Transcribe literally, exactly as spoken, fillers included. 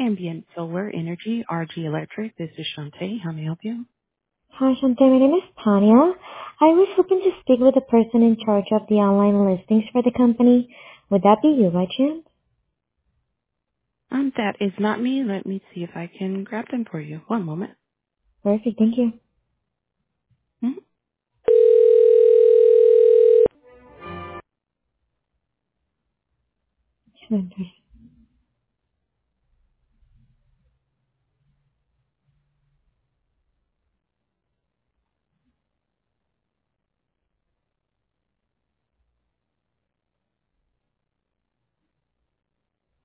Ambient Solar Energy, R G Electric. This is Shantae. How may I help you? Hi, Shante. My name is Tanya. I was hoping to speak with the person in charge of the online listings for the company. Would that be you by chance? Um, that is not me. Let me see if I can grab them for you. One moment. Perfect. Thank you. Hmm? Sure.